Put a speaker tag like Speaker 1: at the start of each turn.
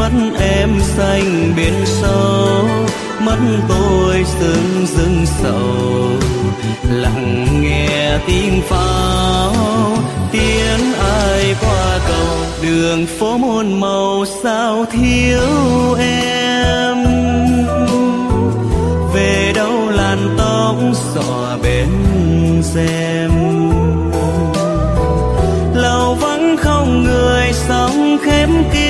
Speaker 1: mất em xanh biển sâu, mất tôi sương rừng sầu. Lặng nghe tiếng pháo tiếng ai qua cầu, đường phố muôn màu sao thiếu em. Về đâu làn tóc xõa bên rèm, lầu vắng không người, sóng khép kín